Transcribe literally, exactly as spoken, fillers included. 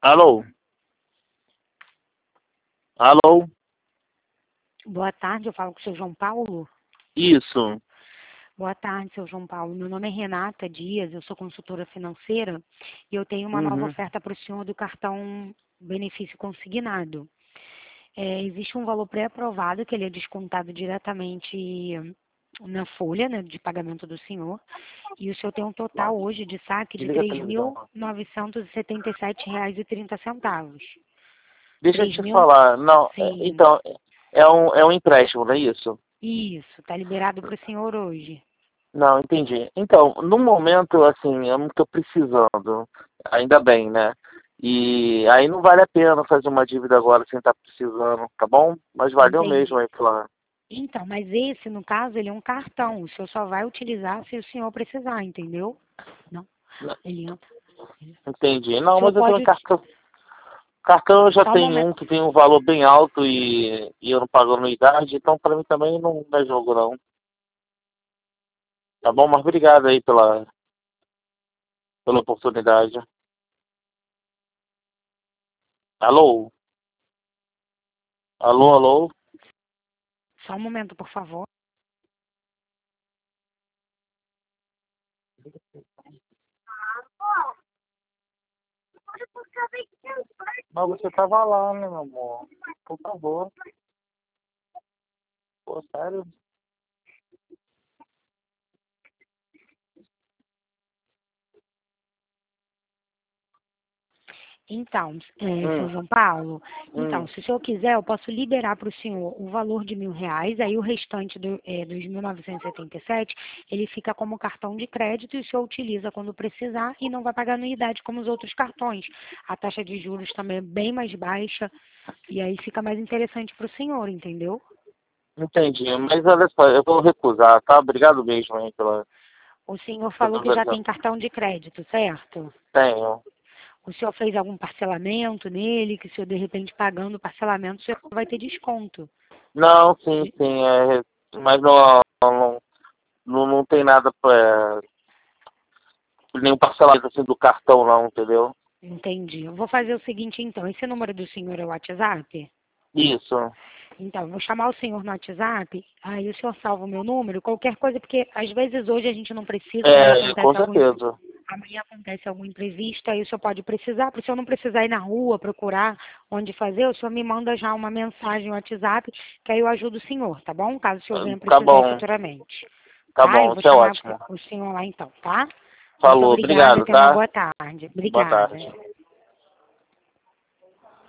Alô? Alô? Boa tarde, eu falo com o seu João Paulo. Isso. Boa tarde, seu João Paulo. Meu nome é Renata Dias, eu sou consultora financeira e eu tenho uma nova Uhum. oferta para o senhor do cartão benefício consignado. É, existe um valor pré-aprovado que ele é descontado diretamente na folha, né, de pagamento do senhor, e o senhor tem um total hoje de saque de Desliga a três televisão. mil novecentos e setenta e sete reais e trinta centavos. Deixa eu Três te mil? falar. Não, é- Sim, então, é um, é um empréstimo, não é isso? isso, está liberado para o senhor hoje. Não, entendi. Então, no momento, assim, eu não estou precisando. Ainda bem, né? E aí não vale a pena fazer uma dívida agora sem estar precisando, tá bom? Mas valeu mesmo Entendi. aí pela... Então, mas esse, no caso, ele é um cartão. O senhor só vai utilizar se o senhor precisar, entendeu? Não, ele entra. Entendi. O Não, senhor mas eu tenho pode... ut- cartão. Cartão eu já Só um tenho momento. um que tem um valor bem alto e, e eu não pago anuidade, então para mim também não é jogo não. Tá bom? Mas obrigado aí pela, pela oportunidade. Alô? Alô, alô? Só um momento, por favor. Mas você tava lá, né, meu amor? Por favor. Pô, sério? Então, é, seu Hum, João Paulo, então, hum. se o senhor quiser, eu posso liberar para o senhor o valor de mil reais, aí o restante do, é, dos mil novecentos e setenta e sete, ele fica como cartão de crédito e o senhor utiliza quando precisar e não vai pagar anuidade como os outros cartões. A taxa de juros também é bem mais baixa e aí fica mais interessante para o senhor, entendeu? Entendi. Mas olha só, eu vou recusar, tá? Obrigado mesmo aí pela, O senhor pela falou que já ajuda. tem cartão de crédito, certo? Tenho. O senhor fez algum parcelamento nele, que o senhor de repente pagando o parcelamento, o senhor vai ter desconto. Não, sim, sim. É, mas não, não, não, não tem nada pra, nenhum parcelamento assim do cartão não, entendeu? Entendi. Eu vou fazer o seguinte então, esse número do senhor é o WhatsApp? Isso. Então, eu vou chamar o senhor no WhatsApp, aí o senhor salva o meu número, qualquer coisa, porque às vezes hoje a gente não precisa, amanhã É, com acontece algum, certeza. amanhã acontece algum imprevisto, aí o senhor pode precisar, para o senhor não precisar ir na rua procurar onde fazer, o senhor me manda já uma mensagem no WhatsApp, que aí eu ajudo o senhor, tá bom? Caso o senhor venha Tá precisar bom, futuramente. tá Tá? Eu bom, vou isso é chamar ótimo. o senhor lá então, tá? Muito Falou, obrigada, obrigado, tenha uma tá? boa tarde. Boa Obrigada. tarde.